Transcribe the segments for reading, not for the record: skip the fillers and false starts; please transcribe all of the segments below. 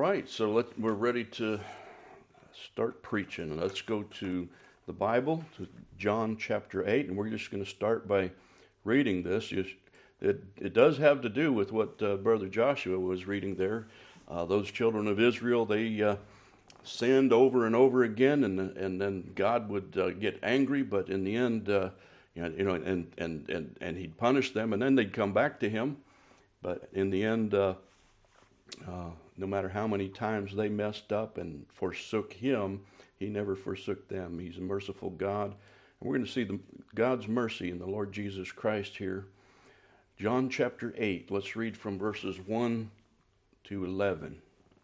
right, so we're ready to start preaching. Let's go to the Bible, to John chapter 8, and we're just going to start by reading this. It does have to do with what Brother Joshua was reading there. Those children of Israel, they sinned over and over again, and then God would get angry, but in the end, and He'd punish them, and then they'd come back to Him. But in the end, no matter how many times they messed up and forsook Him, He never forsook them. He's a merciful God. And we're going to see God's mercy in the Lord Jesus Christ here. John chapter 8, let's read from verses 1 to 11.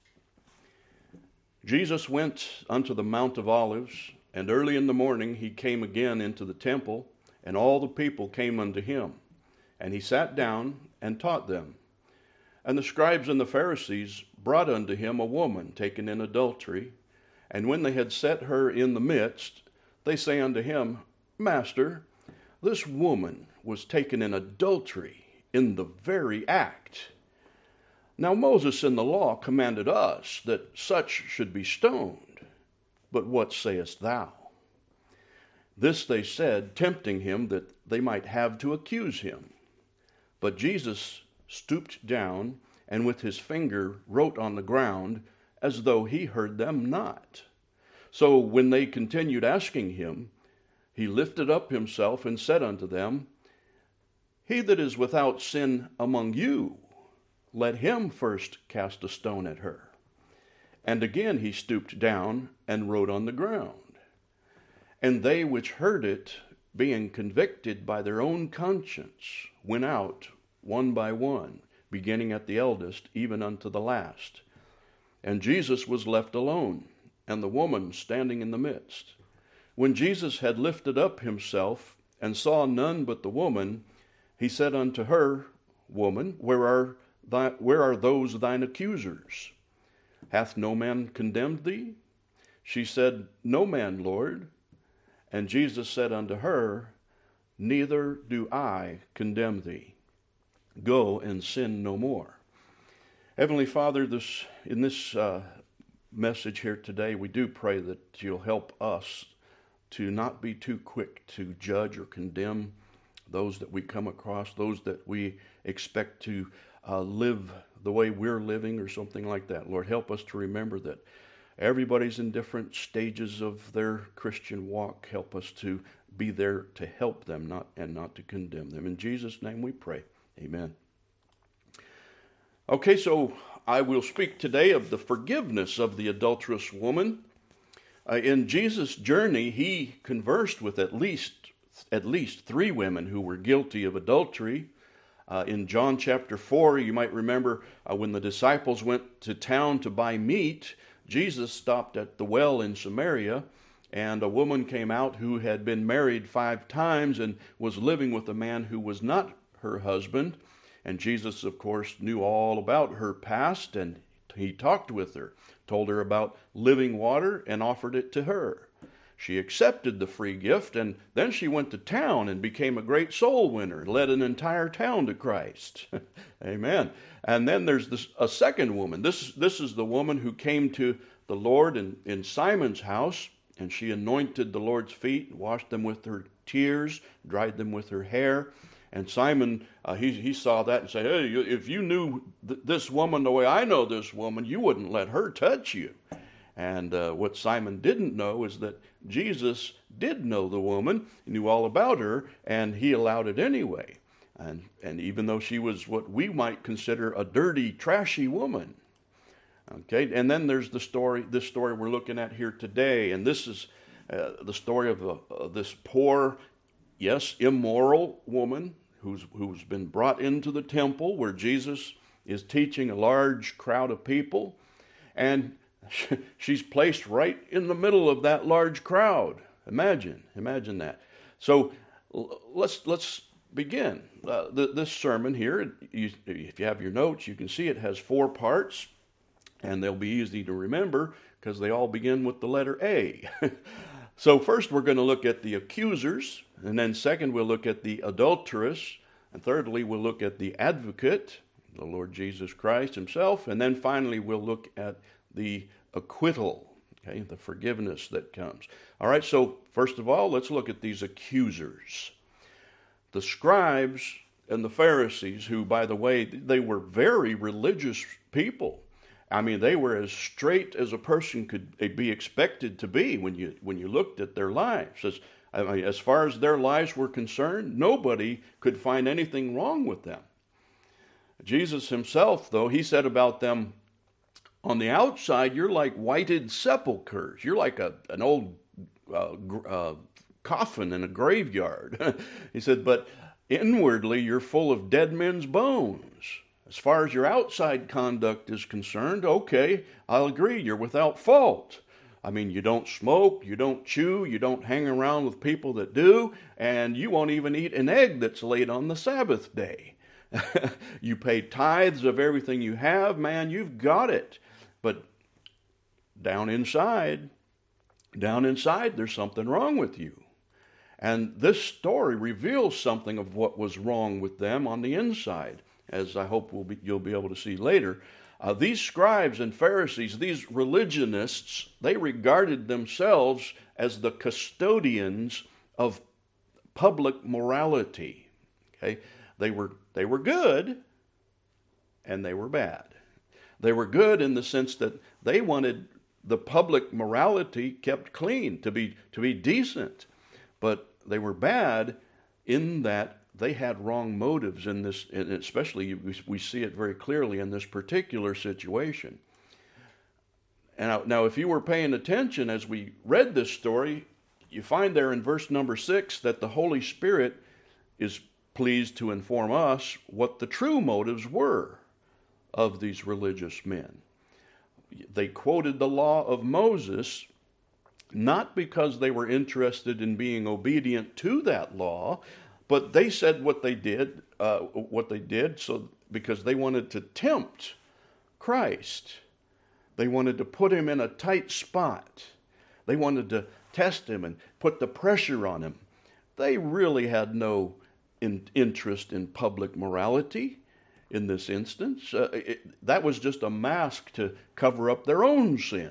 Jesus went unto the Mount of Olives, and early in the morning He came again into the temple, and all the people came unto Him. And He sat down and taught them. And the scribes and the Pharisees brought unto Him a woman taken in adultery. And when they had set her in the midst, they say unto Him, Master, this woman was taken in adultery in the very act. Now Moses in the law commanded us that such should be stoned. But what sayest thou? This they said, tempting Him that they might have to accuse Him. But Jesus stooped down, and with His finger wrote on the ground, as though He heard them not. So when they continued asking Him, He lifted up Himself and said unto them, He that is without sin among you, let him first cast a stone at her. And again He stooped down and wrote on the ground. And they which heard it, being convicted by their own conscience, went out one by one, beginning at the eldest, even unto the last. And Jesus was left alone, and the woman standing in the midst. When Jesus had lifted up Himself, and saw none but the woman, He said unto her, Woman, where are those thine accusers? Hath no man condemned thee? She said, No man, Lord. And Jesus said unto her, Neither do I condemn thee. Go and sin no more. Heavenly Father, in this message here today, we do pray that You'll help us to not be too quick to judge or condemn those that we come across, those that we expect to live the way we're living or something like that. Lord, help us to remember that everybody's in different stages of their Christian walk. Help us to be there to help them, not to condemn them. In Jesus' name we pray. Amen. Okay, so I will speak today of the forgiveness of the adulterous woman. In Jesus' journey, He conversed with at least 3 women who were guilty of adultery. In John chapter 4, you might remember when the disciples went to town to buy meat, Jesus stopped at the well in Samaria, and a woman came out who had been married 5 times and was living with a man who was not her husband. And Jesus, of course, knew all about her past, and He talked with her, told her about living water, and offered it to her. She accepted the free gift, and then she went to town and became a great soul winner, led an entire town to Christ. Amen. And then there's a second woman. This is the woman who came to the Lord in Simon's house, and she anointed the Lord's feet, washed them with her tears, dried them with her hair. And Simon, he saw that and said, Hey, if you knew this woman the way I know this woman, you wouldn't let her touch you. And what Simon didn't know is that Jesus did know the woman, knew all about her, and He allowed it anyway. And even though she was what we might consider a dirty, trashy woman. Okay, and then there's this story we're looking at here today, and this is the story of this poor, yes, immoral woman who's been brought into the temple where Jesus is teaching a large crowd of people, and she's placed right in the middle of that large crowd. Imagine that. So let's begin this sermon here. If you have your notes, you can see it has 4 parts, and they'll be easy to remember because they all begin with the letter A. So first we're going to look at the accusers, and then second we'll look at the adulteress, and thirdly we'll look at the advocate. the Lord Jesus Christ himself. And then finally, we'll look at the acquittal, okay, the forgiveness that comes. All right, so first of all, let's look at these accusers. The scribes and the Pharisees, who, by the way, they were very religious people. I mean, they were as straight as a person could be expected to be when you looked at their lives. As far as their lives were concerned, nobody could find anything wrong with them. Jesus himself, though, he said about them, on the outside, you're like whited sepulchres. You're like an old coffin in a graveyard. He said, but inwardly, you're full of dead men's bones. As far as your outside conduct is concerned, okay, I'll agree, you're without fault. I mean, you don't smoke, you don't chew, you don't hang around with people that do, and you won't even eat an egg that's laid on the Sabbath day. You pay tithes of everything you have, man, you've got it. But down inside, there's something wrong with you. And this story reveals something of what was wrong with them on the inside, as I hope you'll be able to see later. These scribes and Pharisees, these religionists, they regarded themselves as the custodians of public morality. Okay? They were good and they were bad. They were good in the sense that they wanted the public morality kept clean, to be decent. But they were bad in that they had wrong motives in this, and especially we see it very clearly in this particular situation. And now, if you were paying attention as we read this story, you find there in verse number 6 that the Holy Spirit is pleased to inform us what the true motives were of these religious men. They quoted the law of Moses not because they were interested in being obedient to that law, but they said what they did so because they wanted to tempt Christ. They wanted to put him in a tight spot. They wanted to test him and put the pressure on him. They really had no interest in public morality in this instance. That was just a mask to cover up their own sin.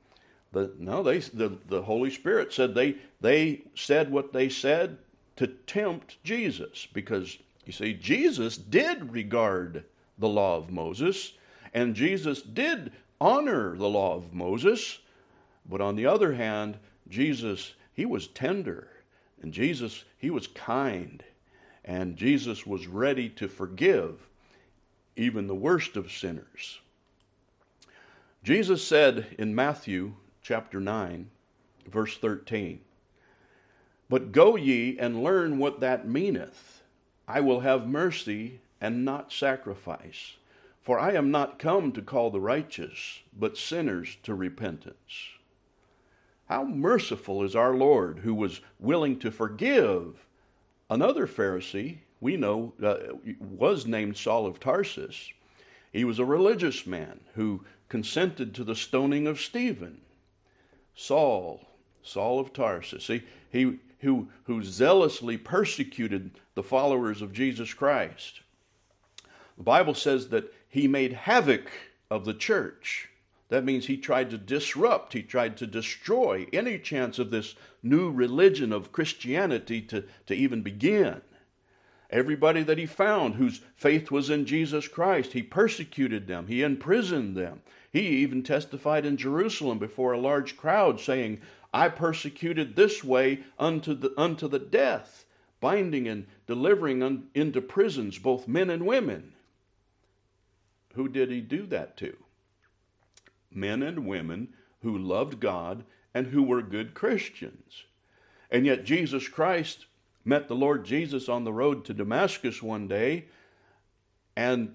The Holy Spirit said they said what they said to tempt Jesus, because, you see, Jesus did regard the law of Moses, and Jesus did honor the law of Moses, but on the other hand, Jesus, he was tender, and Jesus, he was kind, and Jesus was ready to forgive even the worst of sinners. Jesus said in Matthew chapter 9, verse 13, "But go ye and learn what that meaneth. I will have mercy and not sacrifice. For I am not come to call the righteous, but sinners to repentance." How merciful is our Lord, who was willing to forgive another Pharisee we know was named Saul of Tarsus. He was a religious man who consented to the stoning of Stephen. Saul of Tarsus, who zealously persecuted the followers of Jesus Christ. The Bible says that he made havoc of the church. That means he tried to disrupt, he tried to destroy any chance of this new religion of Christianity to even begin. Everybody that he found whose faith was in Jesus Christ, he persecuted them, he imprisoned them. He even testified in Jerusalem before a large crowd, saying, "I persecuted this way unto the death, binding and delivering into prisons both men and women." Who did he do that to? Men and women who loved God and who were good Christians. And yet Jesus Christ met the Lord Jesus on the road to Damascus one day, and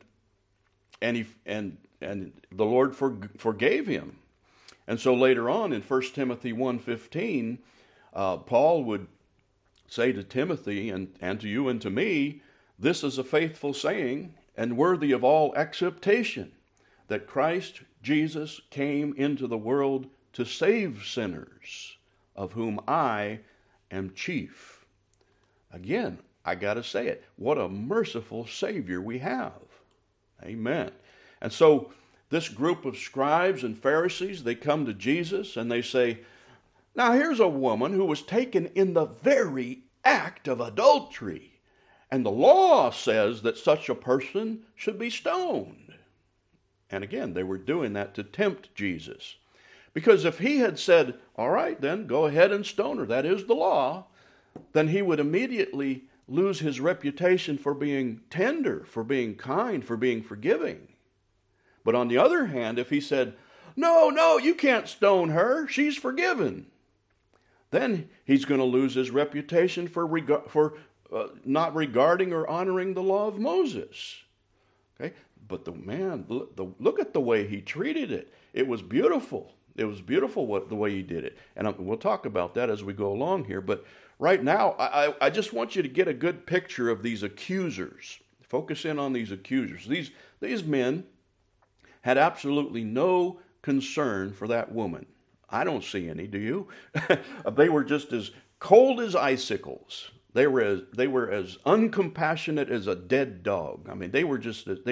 the Lord forgave him. And so later on in 1 Timothy 1:15, Paul would say to Timothy and to you and to me, "This is a faithful saying and worthy of all acceptation, that Christ Jesus came into the world to save sinners, of whom I am chief." Again, I got to say it. What a merciful Savior we have. Amen. And so this group of scribes and Pharisees, they come to Jesus and they say, now here's a woman who was taken in the very act of adultery, and the law says that such a person should be stoned. And again, they were doing that to tempt Jesus. Because if he had said, all right, then go ahead and stone her, that is the law, then he would immediately lose his reputation for being tender, for being kind, for being forgiving. But on the other hand, if he said, no, you can't stone her, she's forgiven, then he's going to lose his reputation for not regarding or honoring the law of Moses. Okay? But the man, look at the way he treated it. It was beautiful. It was beautiful the way he did it. And we'll talk about that as we go along here. But right now, I just want you to get a good picture of these accusers. Focus in on these accusers. These men had absolutely no concern for that woman. I don't see any, do you? They were just as cold as icicles. They were as uncompassionate as a dead dog. I mean, they were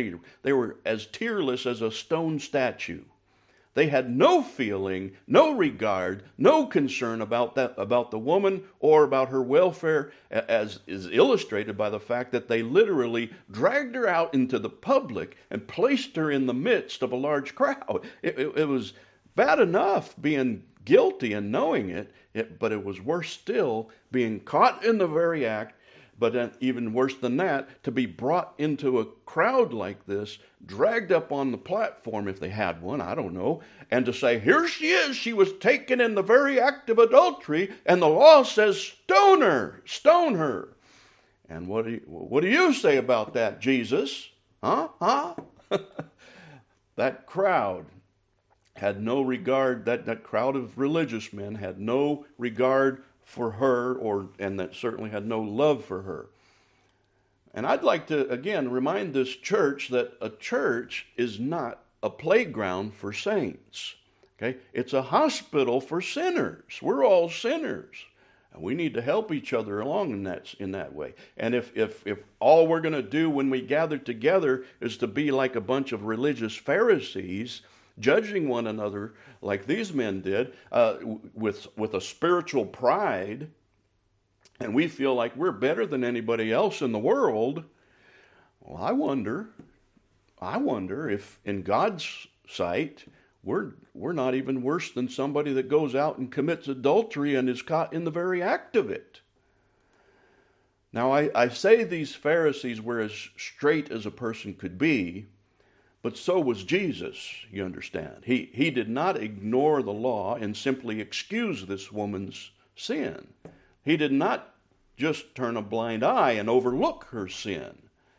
as tearless as a stone statue. They had no feeling, no regard, no concern about the woman or about her welfare, as is illustrated by the fact that they literally dragged her out into the public and placed her in the midst of a large crowd. It was bad enough being guilty and knowing it, but it was worse still being caught in the very act, but then even worse than that, to be brought into a crowd like this, dragged up on the platform if they had one, I don't know, and to say, here she is, she was taken in the very act of adultery, and the law says stone her. And what do you say about that, Jesus? Huh? That crowd had no regard, that crowd of religious men had no regard for her, and that certainly had no love for her. And I'd like to, again, remind this church that a church is not a playground for saints. Okay? It's a hospital for sinners. We're all sinners. And we need to help each other along in that way. And if all we're going to do when we gather together is to be like a bunch of religious Pharisees, judging one another like these men did, with a spiritual pride, and we feel like we're better than anybody else in the world, well, I wonder if in God's sight we're not even worse than somebody that goes out and commits adultery and is caught in the very act of it. Now, I say these Pharisees were as straight as a person could be, but so was Jesus, you understand. He did not ignore the law and simply excuse this woman's sin. He did not just turn a blind eye and overlook her sin.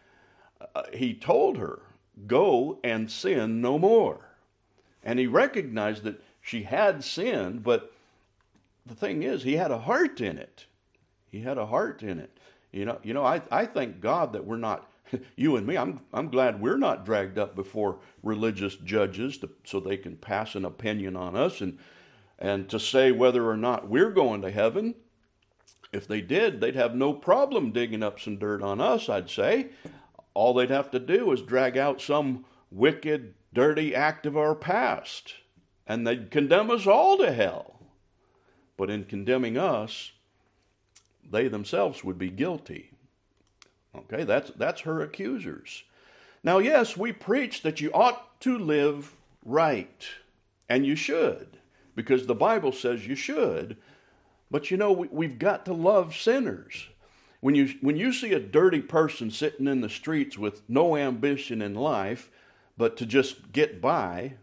He told her, go and sin no more. And he recognized that she had sinned, but the thing is, he had a heart in it. He had a heart in it. You know, I thank God that we're not, you and me, I'm glad we're not dragged up before religious judges so they can pass an opinion on us and to say whether or not we're going to heaven. If they did, they'd have no problem digging up some dirt on us, I'd say. All they'd have to do is drag out some wicked, dirty act of our past, and they'd condemn us all to hell. But in condemning us, they themselves would be guilty. Okay, that's her accusers. Now, yes, we preach that you ought to live right, and you should, because the Bible says you should. But you know, we've got to love sinners. When you see a dirty person sitting in the streets with no ambition in life, but to just get by,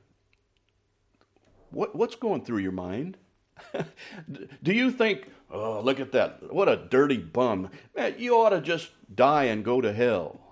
what's going through your mind? Do you think, oh, look at that, what a dirty bum. Man, you ought to just die and go to hell.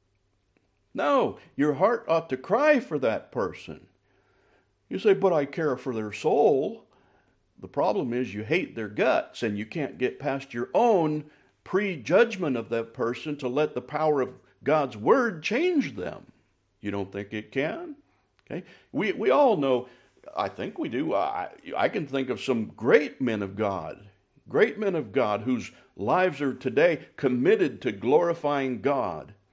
No, your heart ought to cry for that person. You say, but I care for their soul. The problem is you hate their guts, and you can't get past your own prejudgment of that person to let the power of God's word change them. You don't think it can? Okay? We all know, I think we do. I can think of some great men of God whose lives are today committed to glorifying God.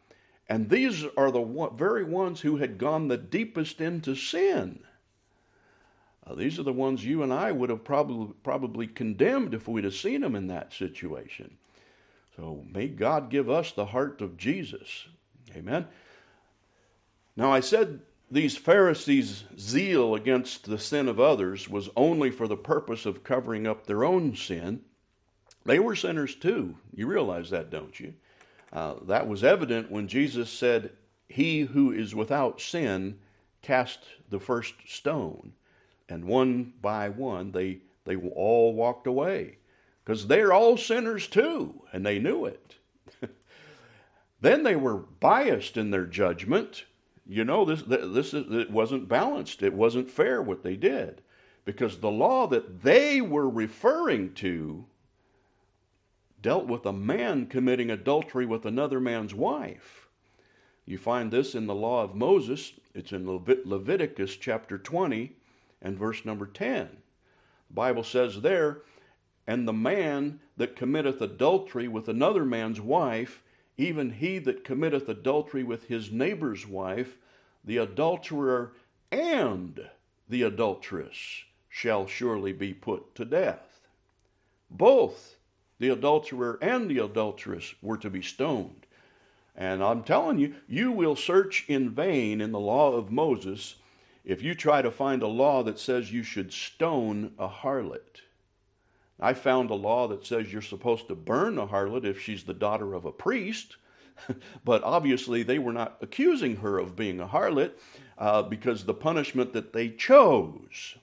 And these are the very ones who had gone the deepest into sin. These are the ones you and I would have probably condemned if we'd have seen them in that situation. So may God give us the heart of Jesus. Amen. Now I said these Pharisees' zeal against the sin of others was only for the purpose of covering up their own sin. They were sinners too. You realize that, don't you? That was evident when Jesus said, "He who is without sin cast the first stone." And one by one, they all walked away, because they're all sinners too, and they knew it. Then they were biased in their judgment. You know, it wasn't balanced. It wasn't fair what they did, because the law that they were referring to dealt with a man committing adultery with another man's wife. You find this in the law of Moses. It's in Leviticus chapter 20 and verse number 10. The Bible says there, "And the man that committeth adultery with another man's wife, even he that committeth adultery with his neighbor's wife, the adulterer and the adulteress shall surely be put to death." Both the adulterer and the adulteress were to be stoned. And I'm telling you, you will search in vain in the law of Moses if you try to find a law that says you should stone a harlot. I found a law that says you're supposed to burn a harlot if she's the daughter of a priest, but obviously they were not accusing her of being a harlot, because the punishment that they chose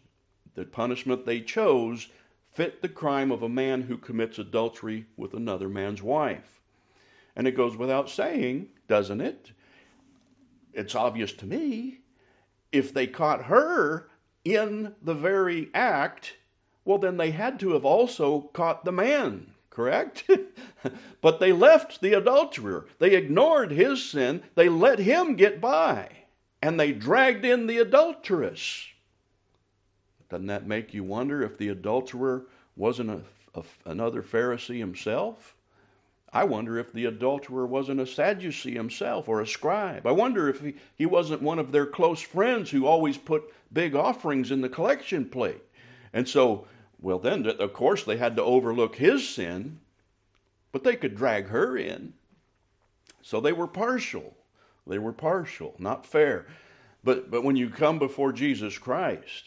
fit the crime of a man who commits adultery with another man's wife. And it goes without saying, doesn't it? It's obvious to me. If they caught her in the very act, well, then they had to have also caught the man, correct? But they left the adulterer. They ignored his sin. They let him get by. And they dragged in the adulteress. Doesn't that make you wonder if the adulterer wasn't another Pharisee himself? I wonder if the adulterer wasn't a Sadducee himself or a scribe. I wonder if he wasn't one of their close friends who always put big offerings in the collection plate. And so, well then, of course, they had to overlook his sin, but they could drag her in. So they were partial. They were partial, not fair. But when you come before Jesus Christ,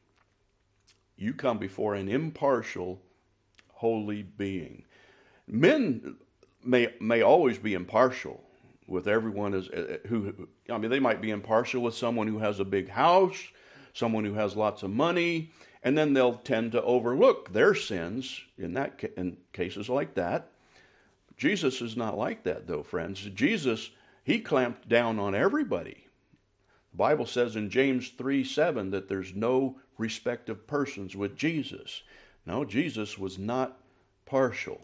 you come before an impartial, holy being. Men may always be impartial with everyone they might be impartial with someone who has a big house, someone who has lots of money, and then they'll tend to overlook their sins in cases like that. Jesus is not like that, though, friends. Jesus, he clamped down on everybody. The Bible says in James 3:7 that there's no respect of persons with Jesus. No, Jesus was not partial.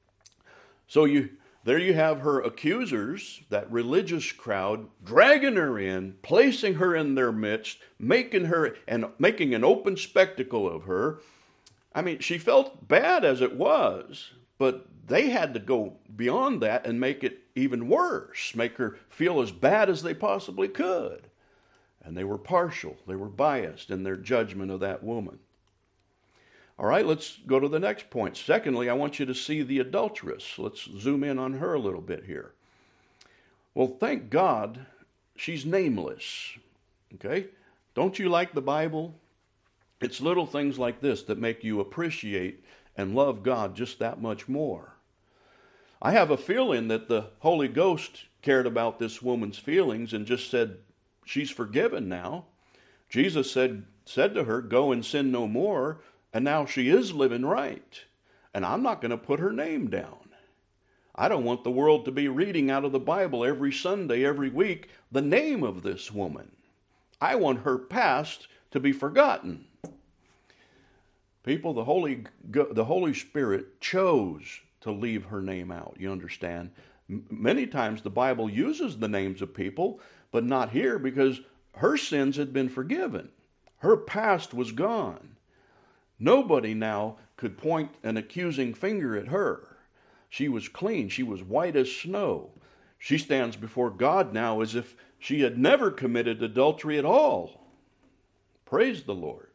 So there you have her accusers, that religious crowd, dragging her in, placing her in their midst, making an open spectacle of her. I mean, she felt bad as it was, but they had to go beyond that and make it even worse, make her feel as bad as they possibly could. And they were partial, they were biased in their judgment of that woman. All right, let's go to the next point. Secondly, I want you to see the adulteress. Let's zoom in on her a little bit here. Well, thank God she's nameless. Okay? Don't you like the Bible? It's little things like this that make you appreciate and love God just that much more. I have a feeling that the Holy Ghost cared about this woman's feelings and just said, she's forgiven now. Jesus said to her, go and sin no more. And now she is living right. And I'm not going to put her name down. I don't want the world to be reading out of the Bible every Sunday, every week, the name of this woman. I want her past to be forgotten. People, the Holy Spirit chose to leave her name out. You understand? Many times the Bible uses the names of people, but not here, because her sins had been forgiven. Her past was gone. Nobody now could point an accusing finger at her. She was clean. She was white as snow. She stands before God now as if she had never committed adultery at all. Praise the Lord.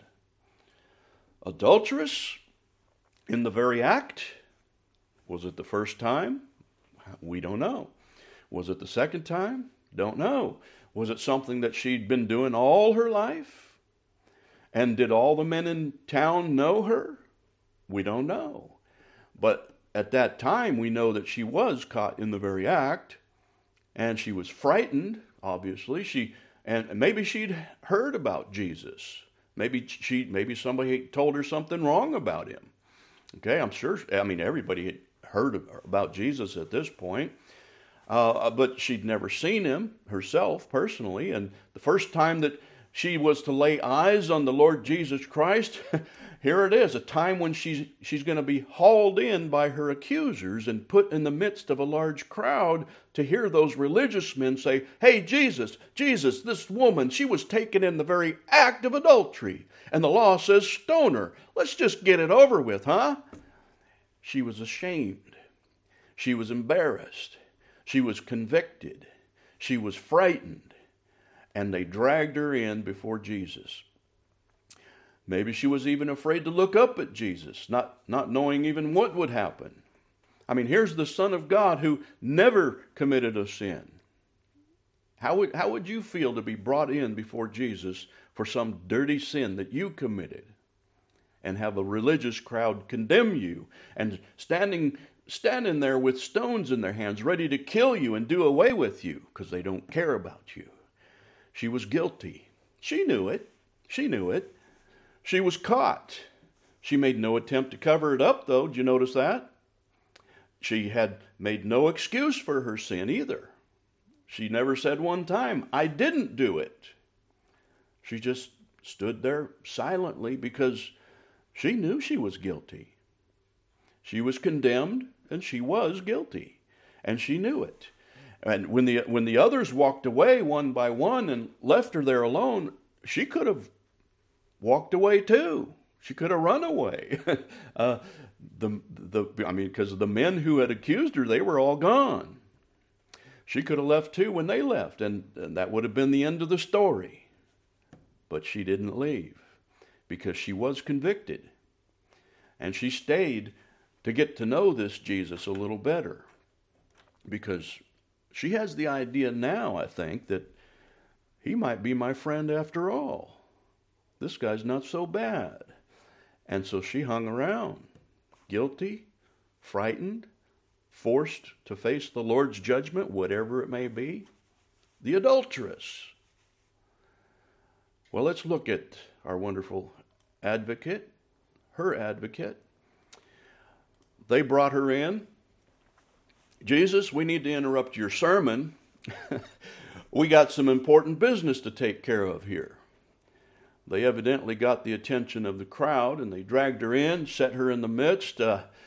Adulteress in the very act. Was it the first time? We don't know. Was it the second time? Don't know. Was it something that she'd been doing all her life? And did all the men in town know her? We don't know. But at that time, we know that she was caught in the very act, and she was frightened, obviously. And maybe she'd heard about Jesus. Maybe somebody told her something wrong about him. Okay, I'm sure, everybody had heard about Jesus at this point. But she'd never seen him herself personally. And the first time that she was to lay eyes on the Lord Jesus Christ, here it is, a time when she's going to be hauled in by her accusers and put in the midst of a large crowd to hear those religious men say, "Hey, Jesus, this woman, she was taken in the very act of adultery. And the law says stone her. Let's just get it over with, huh?" She was ashamed. She was embarrassed. She was convicted. She was frightened. And they dragged her in before Jesus. Maybe she was even afraid to look up at Jesus, not knowing even what would happen. Here's the Son of God who never committed a sin. How would you feel to be brought in before Jesus for some dirty sin that you committed and have a religious crowd condemn you and standing there with stones in their hands ready to kill you and do away with you because they don't care about you? She was guilty. She knew it. She was caught. She made no attempt to cover it up, though. Did you notice that? She had made no excuse for her sin either. She never said one time, "I didn't do it." She just stood there silently because she knew she was guilty. She was condemned, and she was guilty, and she knew it. And when the others walked away one by one and left her there alone, she could have walked away too. She could have run away. Because the men who had accused her, they were all gone. She could have left too when they left, and that would have been the end of the story. But she didn't leave because she was convicted. And she stayed to get to know this Jesus a little better, because she has the idea now, I think, that he might be my friend after all. This guy's not so bad. And so she hung around, guilty, frightened, forced to face the Lord's judgment, whatever it may be. The adulteress. Well, let's look at our wonderful advocate, her advocate. They brought her in. "Jesus, we need to interrupt your sermon. We got some important business to take care of here." They evidently got the attention of the crowd, and they dragged her in, set her in the midst.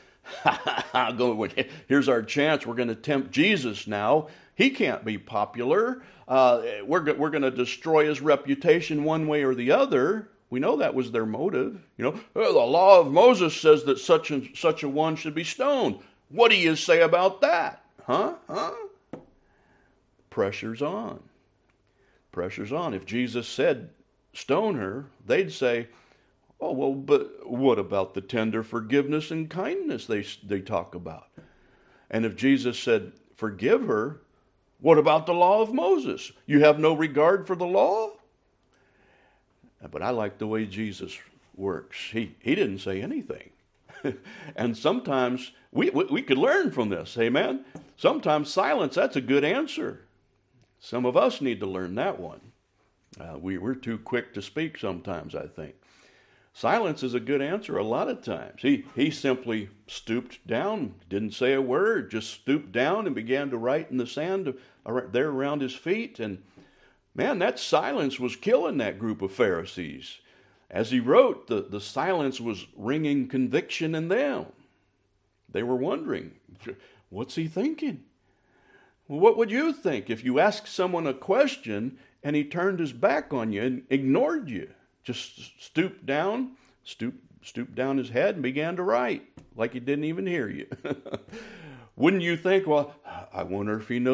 Here's our chance. We're going to tempt Jesus now. He can't be popular. We're going to destroy his reputation one way or the other. We know that was their motive. The law of Moses says that such and such a one should be stoned. What do you say about that? Huh? Pressure's on. If Jesus said stone her, they'd say, "Oh, well, but what about the tender forgiveness and kindness they talk about?" And if Jesus said, "Forgive her," what about the law of Moses? You have no regard for the law? But I like the way Jesus works. He didn't say anything. And sometimes we could learn from this, amen? Sometimes silence, that's a good answer. Some of us need to learn that one. We're too quick to speak sometimes, I think. Silence is a good answer a lot of times. He simply stooped down, didn't say a word, just stooped down and began to write in the sand there around his feet. And man, that silence was killing that group of Pharisees. As he wrote, the silence was ringing conviction in them. They were wondering, what's he thinking? Well, what would you think if you asked someone a question and he turned his back on you and ignored you? Just stooped down his head and began to write like he didn't even hear you. Wouldn't you think, well, I wonder if he knows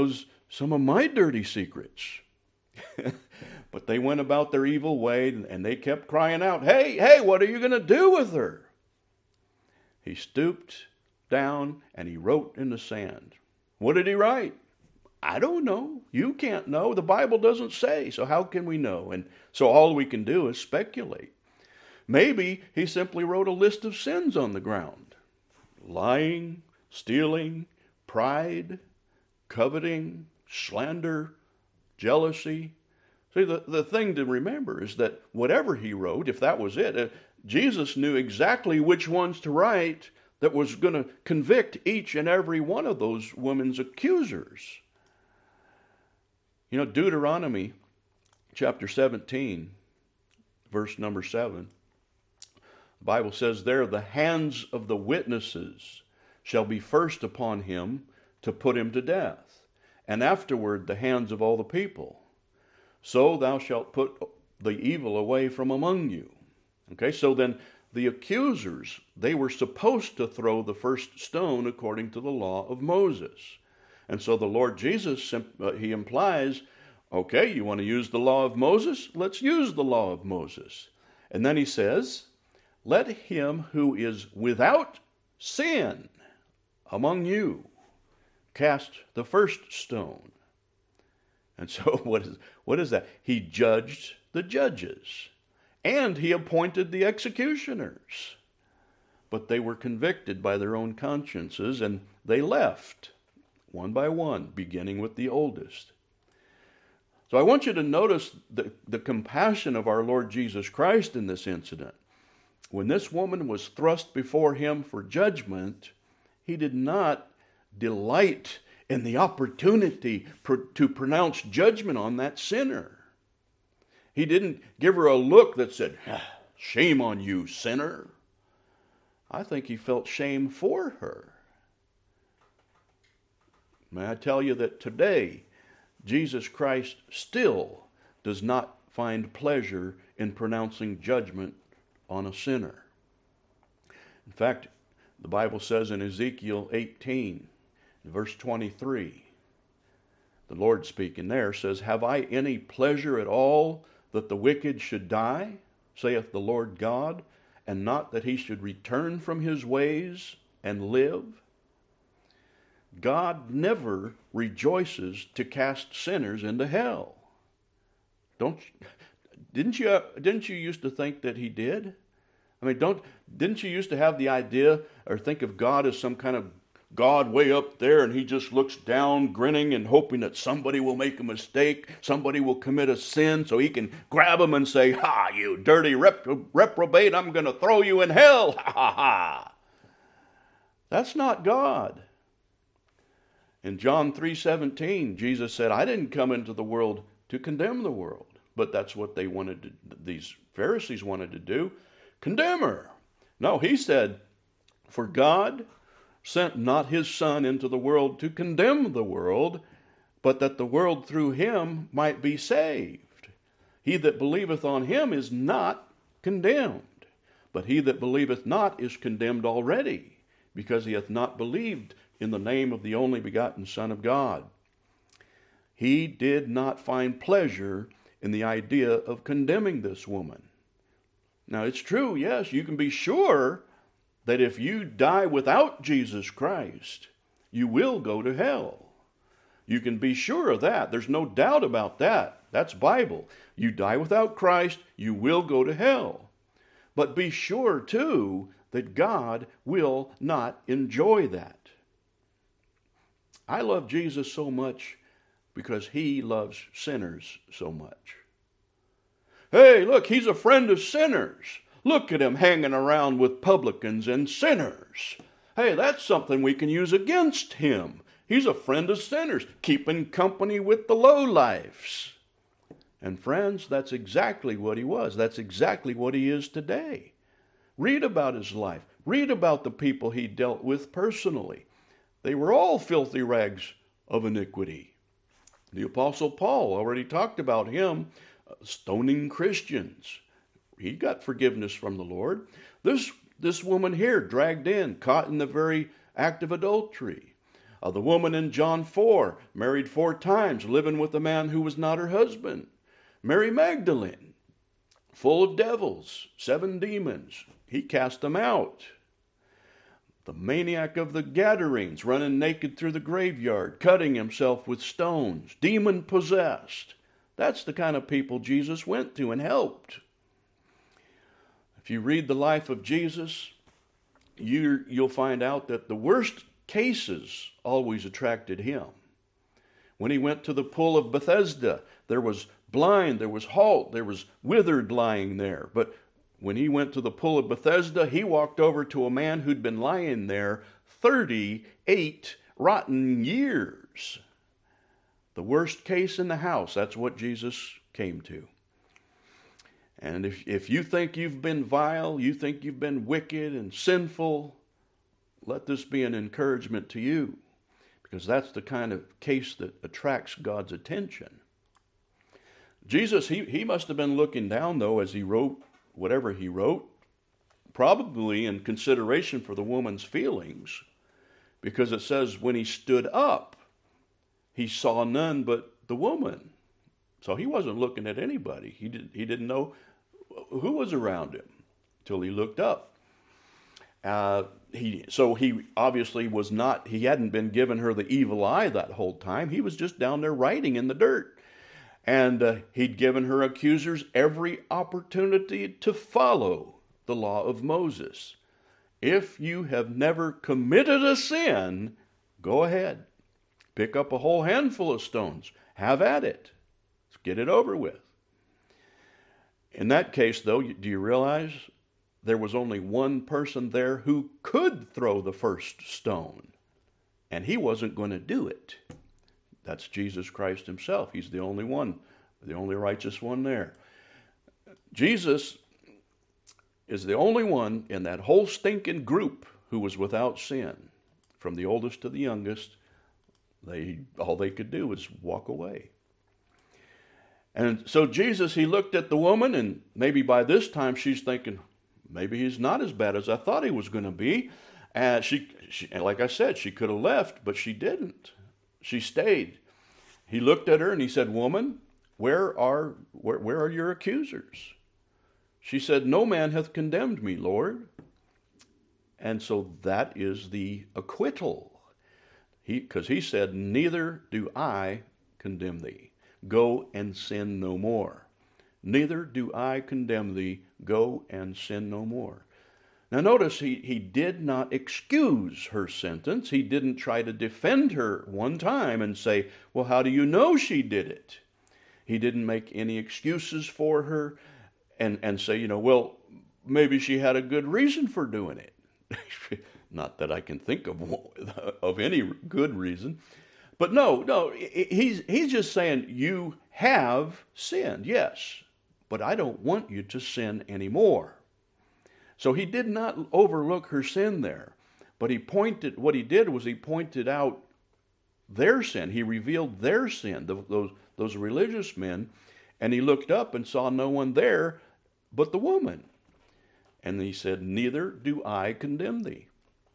some of my dirty secrets. But they went about their evil way, and they kept crying out, hey, what are you going to do with her? He stooped down and he wrote in the sand. What did he write? I don't know. You can't know. The Bible doesn't say, so how can we know? And so all we can do is speculate. Maybe he simply wrote a list of sins on the ground. Lying, stealing, pride, coveting, slander, jealousy. See, the thing to remember is that whatever he wrote, if that was it, Jesus knew exactly which ones to write that was going to convict each and every one of those women's accusers. You know, Deuteronomy chapter 17, verse number 7, the Bible says there, the hands of the witnesses shall be first upon him to put him to death, and afterward the hands of all the people. So thou shalt put the evil away from among you. Okay, so then the accusers, they were supposed to throw the first stone according to the law of Moses. And so the Lord Jesus, he implies, okay, you want to use the law of Moses? Let's use the law of Moses. And then he says, let him who is without sin among you cast the first stone. And so what is that? He judged the judges, and he appointed the executioners. But they were convicted by their own consciences, and they left, one by one, beginning with the oldest. So I want you to notice the compassion of our Lord Jesus Christ in this incident. When this woman was thrust before him for judgment, he did not delight in the opportunity to pronounce judgment on that sinner. He didn't give her a look that said, shame on you, sinner. I think he felt shame for her. May I tell you that today, Jesus Christ still does not find pleasure in pronouncing judgment on a sinner. In fact, the Bible says in Ezekiel 18, verse 23, the Lord speaking there says, have I any pleasure at all that the wicked should die, saith the Lord God, and not that he should return from his ways and live? God never rejoices to cast sinners into hell. Didn't you used to think that he did? I mean, didn't you used to have the idea or think of God as some kind of God way up there, and he just looks down grinning and hoping that somebody will make a mistake, somebody will commit a sin, so he can grab them and say, ha, you dirty reprobate, I'm going to throw you in hell, ha ha ha. That's not God. In John 3:17, Jesus said, I didn't come into the world to condemn the world. But that's what these Pharisees wanted to do, condemn her. No, he said, for God sent not his Son into the world to condemn the world, but that the world through him might be saved. He that believeth on him is not condemned, but he that believeth not is condemned already, because he hath not believed in the name of the only begotten Son of God. He did not find pleasure in the idea of condemning this woman. Now it's true, yes, you can be sure that if you die without Jesus Christ, you will go to hell. You can be sure of that. There's no doubt about that. That's Bible. You die without Christ, you will go to hell. But be sure, too, that God will not enjoy that. I love Jesus so much because he loves sinners so much. Hey, look, he's a friend of sinners. Look at him hanging around with publicans and sinners. Hey, that's something we can use against him. He's a friend of sinners, keeping company with the lowlifes. And friends, that's exactly what he was. That's exactly what he is today. Read about his life. Read about the people he dealt with personally. They were all filthy rags of iniquity. The Apostle Paul already talked about him stoning Christians. He got forgiveness from the Lord. This woman here, dragged in, caught in the very act of adultery. The woman in John 4, married 4 times, living with a man who was not her husband. Mary Magdalene, full of devils, 7 demons. He cast them out. The maniac of the Gadarenes, running naked through the graveyard, cutting himself with stones, demon-possessed. That's the kind of people Jesus went to and helped. If you read the life of Jesus, you'll find out that the worst cases always attracted him. When he went to the pool of Bethesda, there was blind, there was halt, there was withered lying there. But when he went to the pool of Bethesda, he walked over to a man who'd been lying there 38 rotten years. The worst case in the house, that's what Jesus came to. And if you think you've been vile, you think you've been wicked and sinful, let this be an encouragement to you, because that's the kind of case that attracts God's attention. Jesus, he must have been looking down, though, as he wrote whatever he wrote, probably in consideration for the woman's feelings, because it says when he stood up, he saw none but the woman. So he wasn't looking at anybody. He didn't know who was around him till he looked up. He obviously was not, he hadn't been giving her the evil eye that whole time. He was just down there writing in the dirt. And he'd given her accusers every opportunity to follow the law of Moses. If you have never committed a sin, go ahead. Pick up a whole handful of stones. Have at it. Let's get it over with. In that case, though, do you realize there was only one person there who could throw the first stone? And he wasn't going to do it. That's Jesus Christ himself. He's the only one, the only righteous one there. Jesus is the only one in that whole stinking group who was without sin. From the oldest to the youngest, all they could do was walk away. And so Jesus, he looked at the woman, and maybe by this time she's thinking, maybe he's not as bad as I thought he was going to be. And she, like I said, she could have left, but she didn't. She stayed. He looked at her and he said, "Woman, where are your accusers?" She said, "No man hath condemned me, Lord." And so that is the acquittal. Because he said, "Neither do I condemn thee. Go and sin no more. Neither do I condemn thee. Go and sin no more." Now notice he did not excuse her sentence. He didn't try to defend her one time and say, "Well, how do you know she did it?" He didn't make any excuses for her and say, well, maybe she had a good reason for doing it. Not that I can think of any good reason. But no, he's just saying, you have sinned, yes, but I don't want you to sin anymore. So he did not overlook her sin there, but what he did was he pointed out their sin. He revealed their sin, those religious men, and he looked up and saw no one there but the woman. And he said, "Neither do I condemn thee."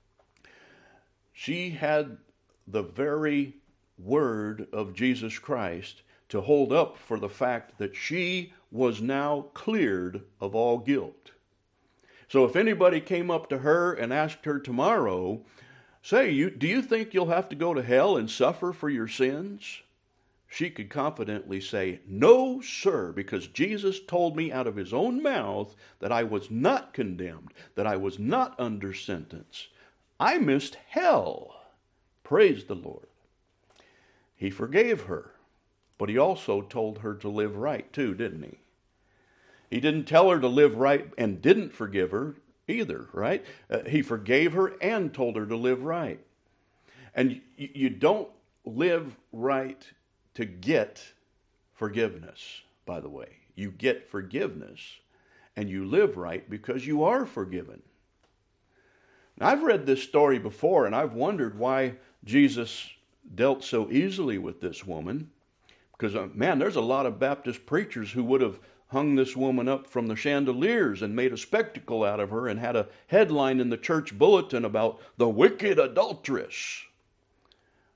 She had the very word of Jesus Christ to hold up for the fact that she was now cleared of all guilt. So if anybody came up to her and asked her tomorrow, do you think you'll have to go to hell and suffer for your sins? She could confidently say, "No, sir, because Jesus told me out of his own mouth that I was not condemned, that I was not under sentence. I missed hell." Praise the Lord. He forgave her, but he also told her to live right too, didn't he? He didn't tell her to live right and didn't forgive her either, right? He forgave her and told her to live right. And you don't live right to get forgiveness, by the way. You get forgiveness and you live right because you are forgiven. Now, I've read this story before and I've wondered why Jesus dealt so easily with this woman. Because, there's a lot of Baptist preachers who would have hung this woman up from the chandeliers and made a spectacle out of her and had a headline in the church bulletin about the wicked adulteress.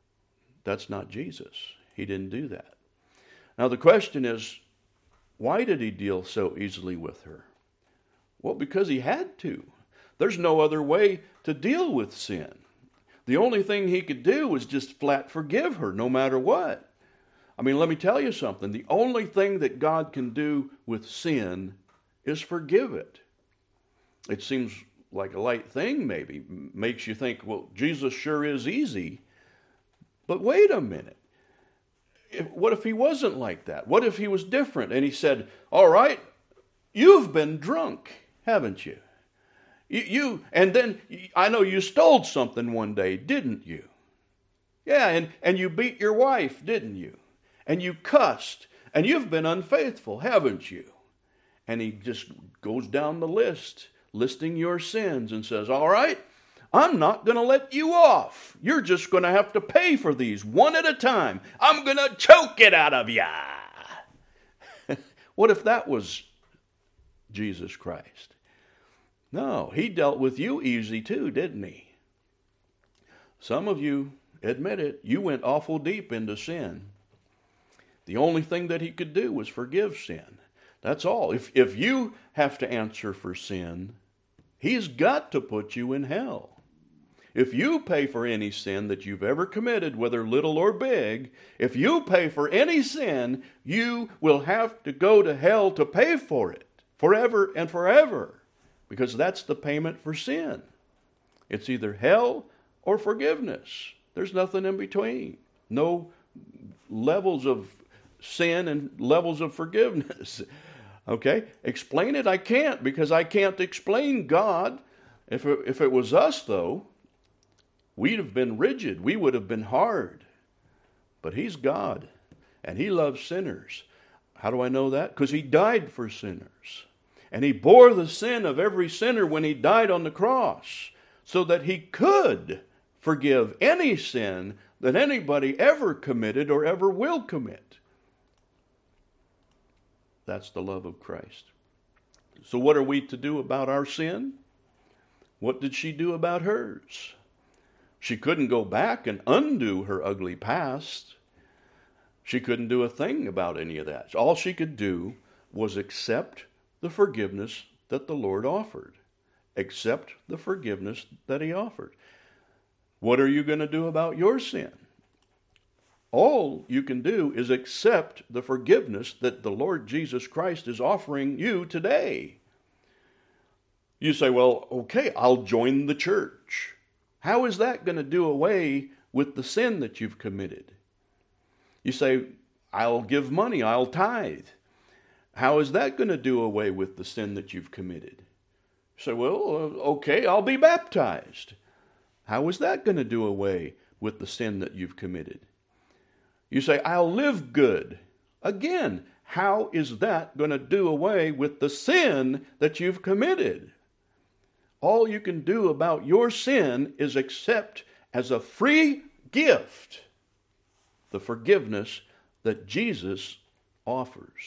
That's not Jesus. He didn't do that. Now the question is, why did he deal so easily with her? Well, because he had to. There's no other way to deal with sin. The only thing he could do was just flat forgive her, no matter what. I mean, let me tell you something. The only thing that God can do with sin is forgive it. It seems like a light thing, maybe. Makes you think, well, Jesus sure is easy. But wait a minute. What if he wasn't like that? What if he was different? And he said, all right, you've been drunk, haven't you? And then I know you stole something one day, didn't you? Yeah, and you beat your wife, didn't you? And you cussed, and you've been unfaithful, haven't you? And he just goes down the list, listing your sins, and says, all right, I'm not going to let you off. You're just going to have to pay for these one at a time. I'm going to choke it out of ya. What if that was Jesus Christ? No, he dealt with you easy too, didn't he? Some of you, admit it, you went awful deep into sin. The only thing that he could do was forgive sin. That's all. If you have to answer for sin, he's got to put you in hell. If you pay for any sin that you've ever committed, whether little or big, if you pay for any sin, you will have to go to hell to pay for it, forever and forever, because that's the payment for sin. It's either hell or forgiveness. There's nothing in between. No levels of sin and levels of forgiveness. Okay? Explain it? I can't, because I can't explain God. If it was us, though, we'd have been rigid. We would have been hard. But he's God, and he loves sinners. How do I know that? Because he died for sinners. And he bore the sin of every sinner when he died on the cross, so that he could forgive any sin that anybody ever committed or ever will commit. That's the love of Christ. So what are we to do about our sin? What did she do about hers? She couldn't go back and undo her ugly past. She couldn't do a thing about any of that. All she could do was accept the forgiveness that the Lord offered. Accept the forgiveness that he offered. What are you going to do about your sin? All you can do is accept the forgiveness that the Lord Jesus Christ is offering you today. You say, well, okay, I'll join the church. How is that going to do away with the sin that you've committed? You say, I'll give money, I'll tithe. How is that going to do away with the sin that you've committed? You say, well, okay, I'll be baptized. How is that going to do away with the sin that you've committed? You say, I'll live good. Again, how is that going to do away with the sin that you've committed? All you can do about your sin is accept as a free gift the forgiveness that Jesus offers.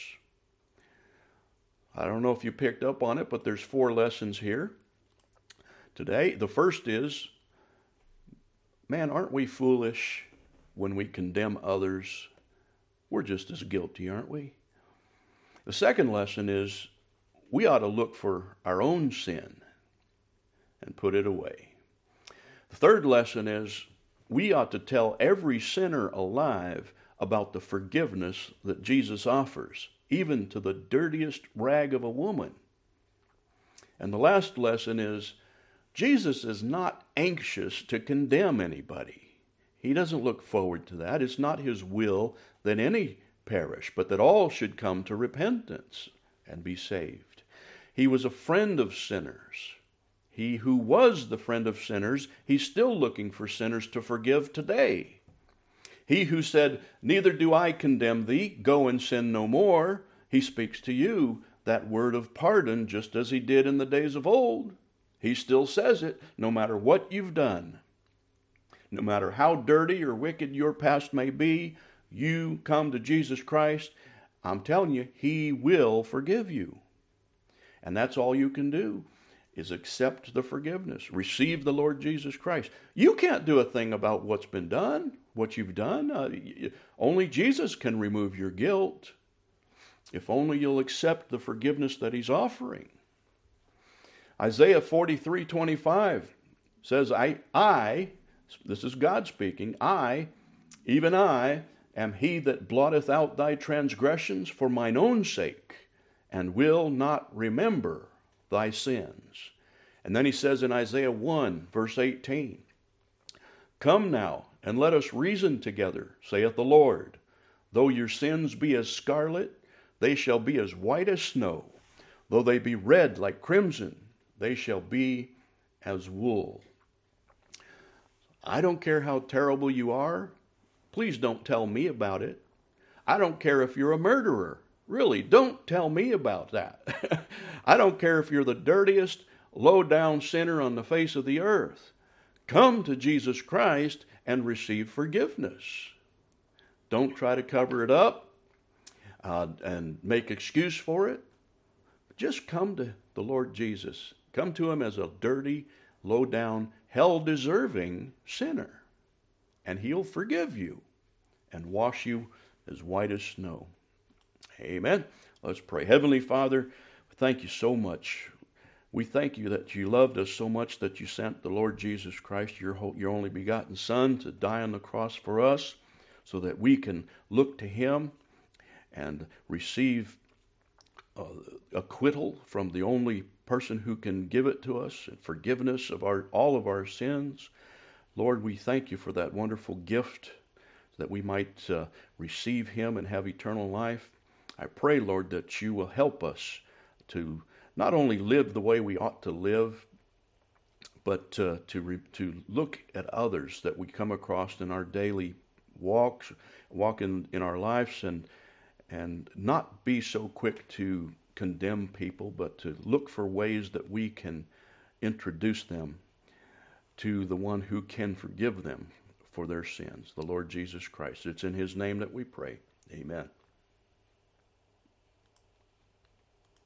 I don't know if you picked up on it, but there's 4 lessons here today. The first is, man, aren't we foolish when we condemn others? We're just as guilty, aren't we? The second lesson is, we ought to look for our own sin and put it away. The third lesson is, we ought to tell every sinner alive about the forgiveness that Jesus offers, even to the dirtiest rag of a woman. And the last lesson is, Jesus is not anxious to condemn anybody. He doesn't look forward to that. It's not his will that any perish, but that all should come to repentance and be saved. He was a friend of sinners. He who was the friend of sinners, he's still looking for sinners to forgive today. He who said, neither do I condemn thee, go and sin no more, he speaks to you that word of pardon just as he did in the days of old. He still says it no matter what you've done. No matter how dirty or wicked your past may be, you come to Jesus Christ, I'm telling you, he will forgive you. And that's all you can do. is accept the forgiveness. Receive the Lord Jesus Christ. You can't do a thing about what's been done, what you've done. Only Jesus can remove your guilt. If only you'll accept the forgiveness that he's offering. Isaiah 43:25 says, I, this is God speaking, even I, am he that blotteth out thy transgressions for mine own sake, and will not remember thy sins. And then he says in Isaiah 1, verse 18, Come now, and let us reason together, saith the Lord. Though your sins be as scarlet, they shall be as white as snow. Though they be red like crimson, they shall be as wool. I don't care how terrible you are. Please don't tell me about it. I don't care if you're a murderer. Really, don't tell me about that. I don't care if you're the dirtiest, low-down sinner on the face of the earth. Come to Jesus Christ and receive forgiveness. Don't try to cover it up and make excuse for it. Just come to the Lord Jesus. Come to him as a dirty, low-down, hell-deserving sinner. And he'll forgive you and wash you as white as snow. Amen. Let's pray. Heavenly Father, thank you so much. We thank you that you loved us so much that you sent the Lord Jesus Christ, your only begotten Son, to die on the cross for us so that we can look to him and receive acquittal from the only person who can give it to us, and forgiveness of all of our sins. Lord, we thank you for that wonderful gift that we might receive him and have eternal life. I pray, Lord, that you will help us to not only live the way we ought to live, but to look at others that we come across in our daily walk in our lives, and not be so quick to condemn people, but to look for ways that we can introduce them to the one who can forgive them for their sins, the Lord Jesus Christ. It's in his name that we pray. Amen.